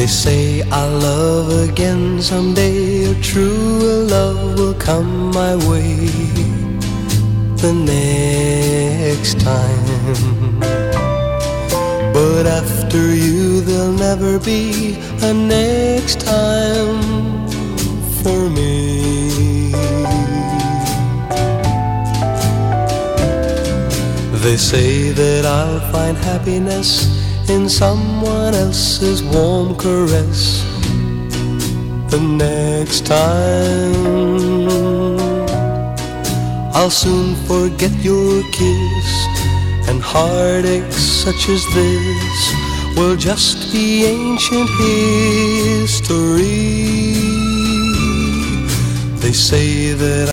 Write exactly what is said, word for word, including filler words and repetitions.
They say I'll love again someday, a true love will come my way the next time. But after you there'll never be a next time for me. They say that I'll find happiness in someone else's warm caress the next time. I'll soon forget your kiss, and heartaches such as this will just be ancient history. They say that